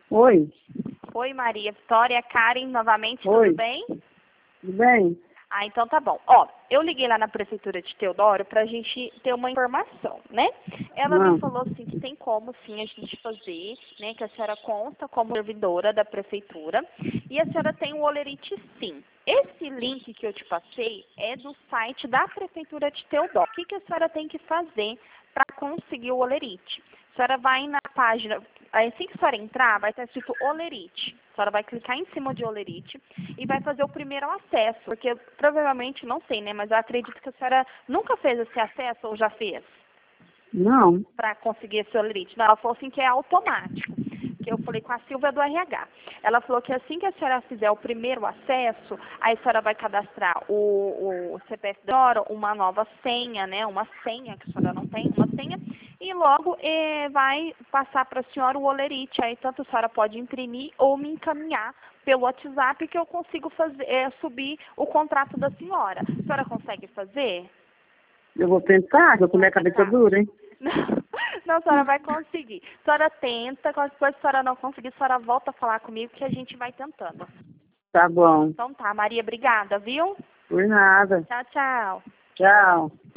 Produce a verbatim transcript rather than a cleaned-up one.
Oi. Oi, Maria. Vitória, Karen, novamente, Oi. tudo bem? Tudo bem? Ah, então tá bom. Ó, eu liguei lá na Prefeitura de Teodoro pra gente ter uma informação, né? Ela Não. me falou assim que tem como sim a gente fazer, né? Que a senhora consta como servidora da Prefeitura e a senhora tem o Olerite sim. Esse link que eu te passei é do site da Prefeitura de Teodoro. O que, que a senhora tem que fazer para conseguir o Olerite? A senhora vai na página, assim que a senhora entrar, vai estar escrito Olerite. A senhora vai clicar em cima de Olerite e vai fazer o primeiro acesso, porque provavelmente, não sei, né, mas eu acredito que a senhora nunca fez esse acesso ou já fez? Não. Para conseguir esse Olerite. Não, ela falou assim que é automático. Que eu falei com a Silvia do R H. Ela falou que assim que a senhora fizer o primeiro acesso, aí a senhora vai cadastrar o, o C P F da senhora, uma nova senha, né? Uma senha, que a senhora não tem, uma senha, e logo eh, vai passar para a senhora o Olerite. Aí tanto a senhora pode imprimir ou me encaminhar pelo WhatsApp que eu consigo fazer, eh, subir o contrato da senhora. A senhora consegue fazer? Eu vou tentar, que eu comi a cabeça dura, hein? Não, não, a senhora vai conseguir. A senhora tenta, qualquer coisa a senhora não conseguir, a senhora volta a falar comigo que a gente vai tentando. Tá bom. Então tá, Maria, obrigada, viu? Por nada. Tchau, tchau. Tchau.